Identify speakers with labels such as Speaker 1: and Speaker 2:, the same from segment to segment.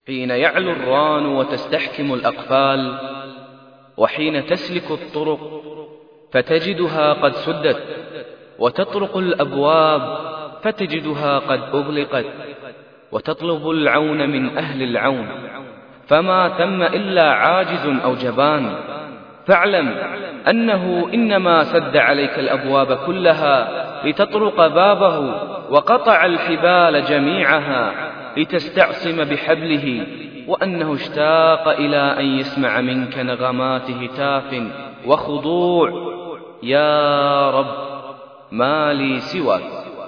Speaker 1: حين يعلو الران وتستحكم الأقفال، وحين تسلك الطرق فتجدها قد سدت، وتطرق الأبواب فتجدها قد أغلقت، وتطلب العون من أهل العون فما ثم إلا عاجز أو جبان. فاعلم أنه إنما سد عليك الأبواب كلها لتطرق بابه، وقطع الحبال جميعها لتستعصم بحبله، وأنه اشتاق إلى أن يسمع منك نغمات هتاف وخضوع: يا رب ما لي سواك.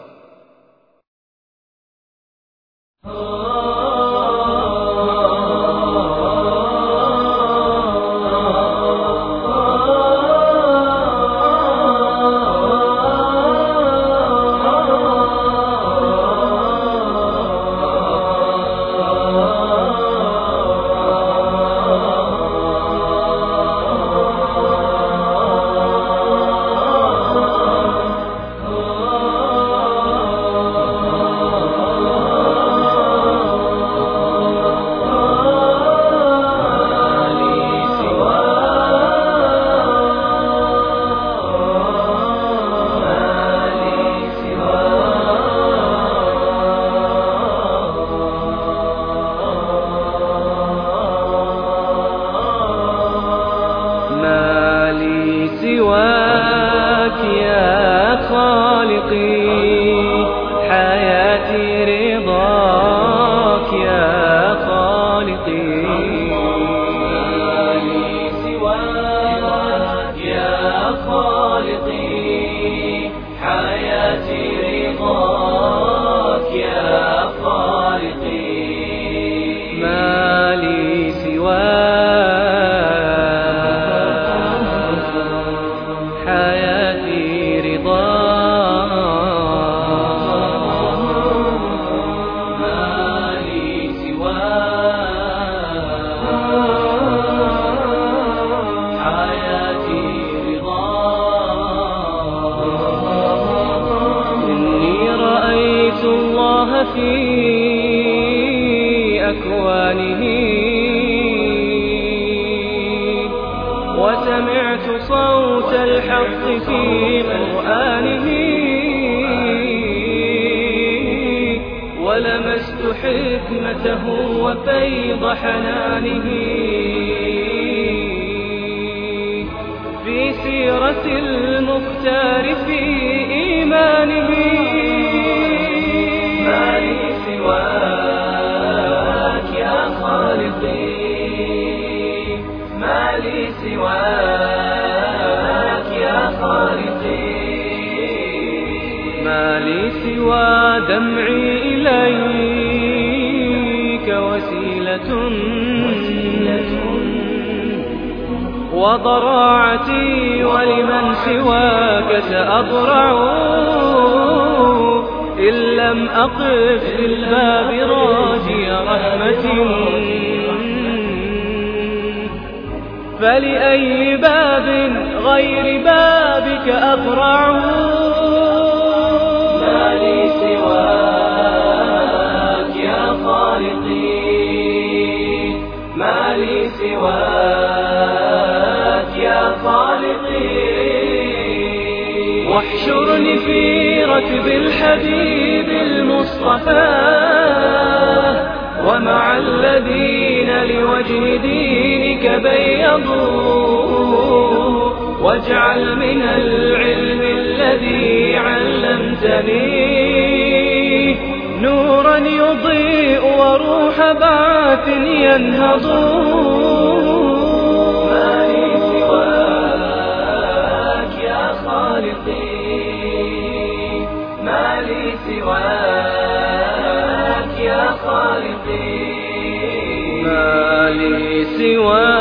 Speaker 2: سواك يا خالقي، حياتي رضاك يا خالقي. ما لي سواك يا خالقي، حياتي رضاك يا خالقي. ما لي سواك في أكوانه، وسمعت صوت الحق في قرآنه، ولمست حكمته وفيض حنانه في سيرة المختار في إيمانه. ما لي سواك يا خالقي، ما لي سواك يا خالقي. ما لي سوى دمعي إليك وسيلة، وضراعتي ولمن سواك سأضرع، إن لم أقف في الباب راجي رحمة، فلأي باب غير بابك أقرع. ما لي سواك يا خالقي، ما لي سواك يا خالقي. واحشرني في ركب الحبيب المصطفى، ومع الذين لوجه دينك بيضوا، واجعل من العلم الذي علمتني نورا يضيء وروح بعث ينهض. ما لي سواك يا خالقي، ما لي سواك يا خالقي. ما لي سواك